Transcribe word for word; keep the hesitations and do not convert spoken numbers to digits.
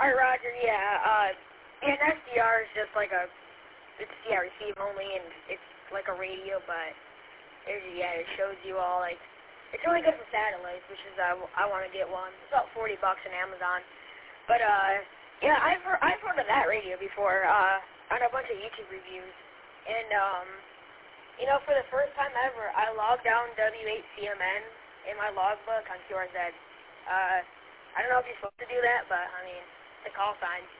Alright, Roger, yeah, uh, an S D R is just like a, it's, yeah, receive only, and it's like a radio, but, it, yeah, it shows you all, like, it's really good for satellites, which is, uh, I want to get one. It's about forty bucks on Amazon. But, uh, yeah, I've heard, I've heard of that radio before, uh, on a bunch of YouTube reviews. And, um, you know, for the first time ever, I logged down W eight C M N in my logbook on Q R Z. Uh, I don't know if you're supposed to do that, but, I mean, it's a call sign.